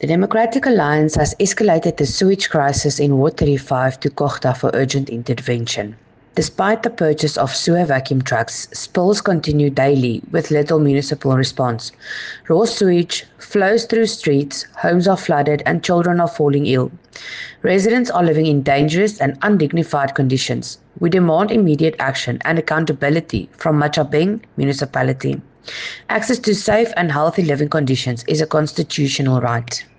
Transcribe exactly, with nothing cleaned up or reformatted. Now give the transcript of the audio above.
The Democratic Alliance has escalated the sewage crisis in Ward thirty-five to Kochta for urgent intervention. Despite the purchase of sewer vacuum trucks, spills continue daily with little municipal response. Raw sewage flows through streets, homes are flooded, and children are falling ill. Residents are living in dangerous and undignified conditions. We demand immediate action and accountability from Matjhabeng municipality. Access to safe and healthy living conditions is a constitutional right.